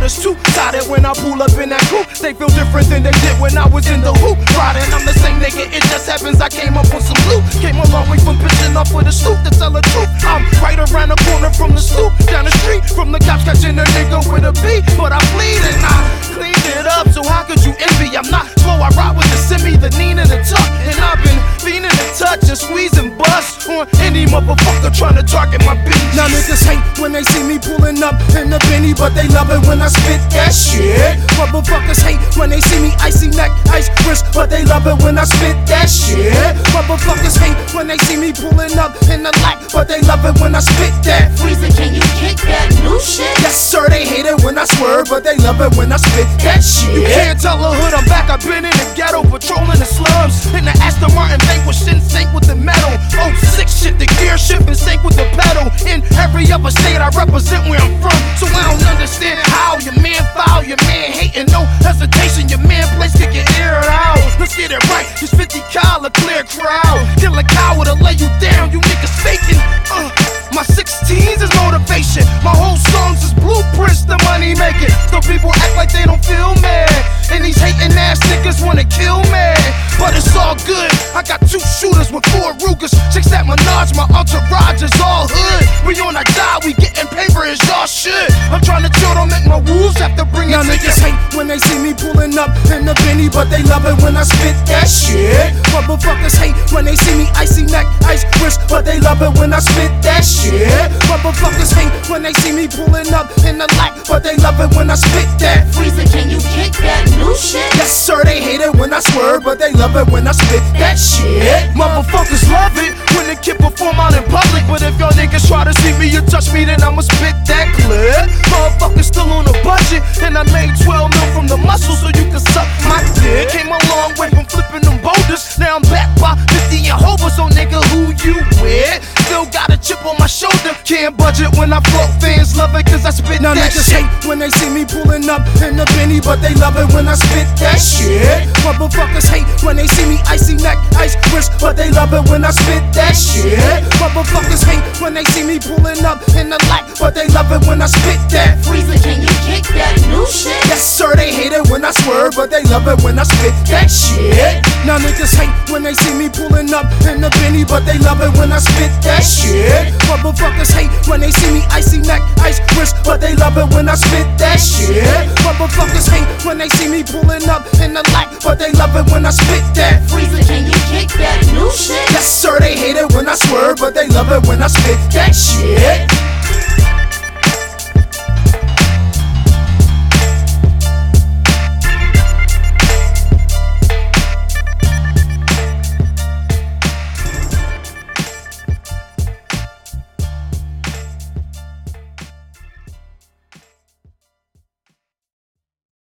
it's two-sided when I pull up in that coupe. They feel different than they did when I was in the hoop riding. I'm the same nigga, it just happens I came up with some loot. Came a long way from pitching up with a stoop to tell the truth. I'm right around the corner from the stoop, down the street from the cops catching a nigga with a beat. But I bleed and I cleaned it up, so how could you envy? I'm not slow, I ride with the semi, the Nina, the tuck. And I've been fiending to touch and squeeze and bust on any motherfucker trying to target my bitch. Now niggas hate when they see me pulling up in the Benny, but they love it when I spit that shit. Motherfuckers hate when they see me icy neck, ice wrist, but they love it when I spit that shit. Motherfuckers hate when they see me pulling up in the light, but they love it when I spit that. Freezer, can you kick that new shit? Yes sir, they hate it when I swerve, but they love it when I spit that shit. You can't tell a hood I'm back, I've been in the ghetto, patrolling the slums. In the Aston Martin Vanquish, in sync with the metal. 06 shit, the gear shift in sync with the pedal. In every other state I represent where I'm from, so I don't understand how your man foul, your man hating, no hesitation, your man place kick your ear out. Let's get it right, it's 50 cal, a clear crowd. Kill a coward to lay you down, you niggas faking. My 16s is motivation, my whole songs is blueprints to money making. So people act like they don't feel mad, and these hating ass niggas wanna kill me. But it's all good, I got 2 shooters with 4 Rugers, 6 at Menage, my entourage is all hood. We on a job, we getting paper as y'all should. I'm trying to chill, don't make my wolves have to bring it. Now niggas hate when they see me pulling up in the Benny, but they love it when I spit that shit. Motherfuckers hate when they see me icy neck, ice wrist, but they love it when I spit that shit. Motherfuckers hate when they see me pulling up in the light, but they love it when I spit that. Freezer, can you kick that new shit? Yes sir, they hate it when I swerve, but they love it when I spit that shit. Motherfuckers love it when the kid perform out in public, but if y'all niggas try to see me or touch me, then I'ma spit that clip. Motherfuckers still on a budget, and I made 12 mil from the muscle, so you can suck my dick. Came a long way from flipping them boulders, now I'm back by 50 and over, so nigga who you with? Still got a chip on my shoulder, can't budget when I float, fans love it cause I spit now that shit. Hate when they see me pulling up in the Benny, but they love it when I spit that shit. Motherfuckers hate when they see me icy neck, ice wrist, but they love it when I spit that shit. Motherfuckers hate when they see me pulling up in the light, but they love it when I spit that. Freezer, can you kick that new shit? Yes sir, they hate it when I swerve, but they love it when I spit that shit. Now niggas hate when they see me pulling up in the Benny, but they love it when I spit that shit. Motherfuckers hate when they see me icy neck, ice wrist, but they love it when I spit that shit. Motherfuckers hate when they see me pulling up in the light, but they love it when I spit that. Freezer, can you kick that new shit? Yes sir, they hate it when I swerve, but they love it when I spit that shit.